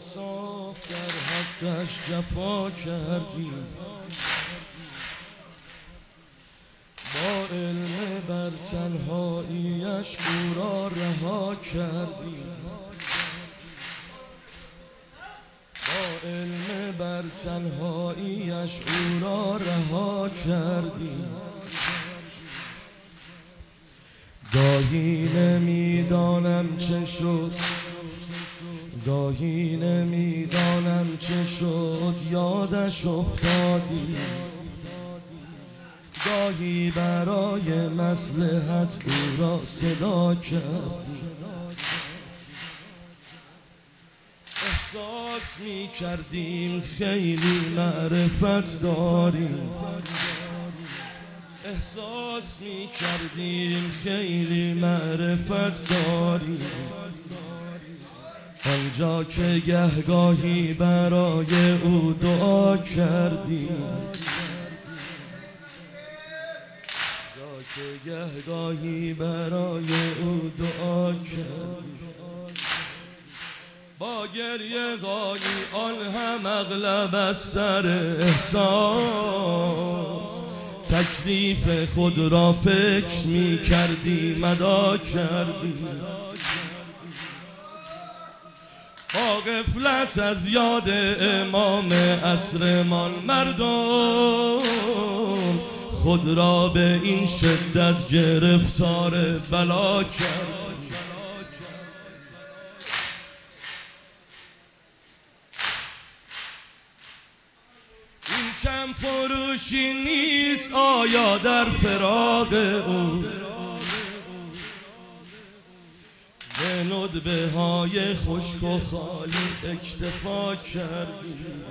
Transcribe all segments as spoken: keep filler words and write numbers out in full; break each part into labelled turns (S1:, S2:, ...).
S1: انصاف در حقش جفا کردیم، با علم بر تنهاییش او را رها کردیم، با علم بر تنهاییش او را رها کردیم. گاهی نمیدانم چه شد، گاهی نمیدانم چه شد یادش افتادی، گاهی برای مصلحت او را صدا کردی. احساس می کردیم خیلی معرفت داریم، احساس می کردیم خیلی معرفت داریم، آنجا که گهگاهی برای او دعا کردیم، آنجا که گهگاهی برای او دعا کردیم. با گریه غایی آن هم اغلب از سر احساس، تکلیف خود را فکر می کردیم ادا کردیم. با غفلت از یاد امام عصرمان مردم خود را به این شدت گرفتار بلا کرد. این کم فروشی نیست آیا در فراق او، به ندبه های خشک و خالی اکتفا کردیم.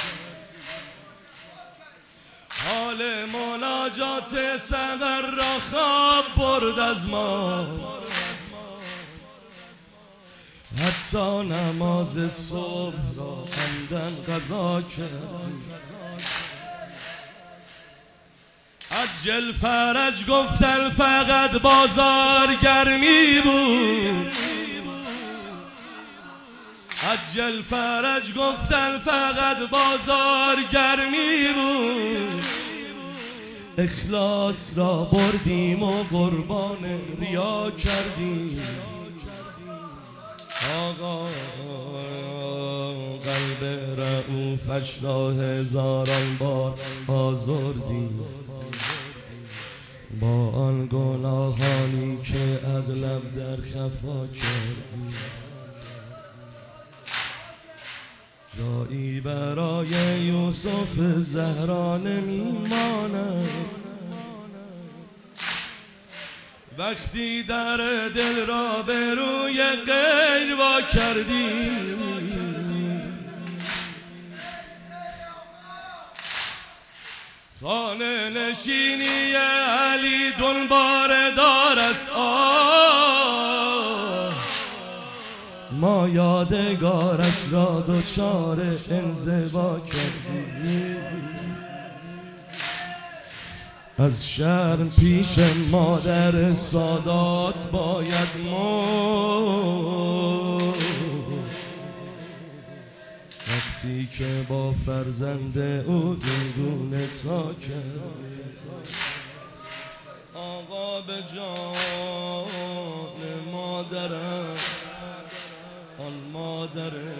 S1: حال مناجات سحر را خواب برد از ما، حتی نماز صبح را عمدن قضا کردیم. عجل فرج گفتن فقط بازار گرمی بود، عجل فرج گفتن فقط بازار گرمی بود. اخلاص را بردیم و قربان ریا کردیم. آقا قلب رؤوفش را هزاران بار آزردیم، با آن گناهانی که اغلب در خفا کردیم. جایی برای یوسف زهرا نمیماند، وقتی در دل را به روی غیر وا کردیم. خانه نشینی علی دنبال دار است، آه ما یادگارش را دچار انزوا کردیم. از شرم پیش مادر سادات باید مرد، وقتی که با فرزند او دلگونه تا کرد. آقا به جان مادرم، آن مادره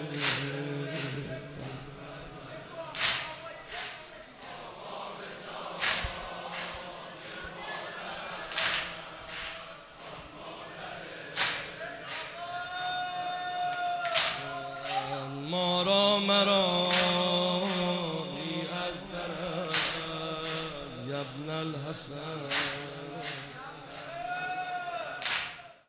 S1: ما را مرانی از درم یبن الحسن.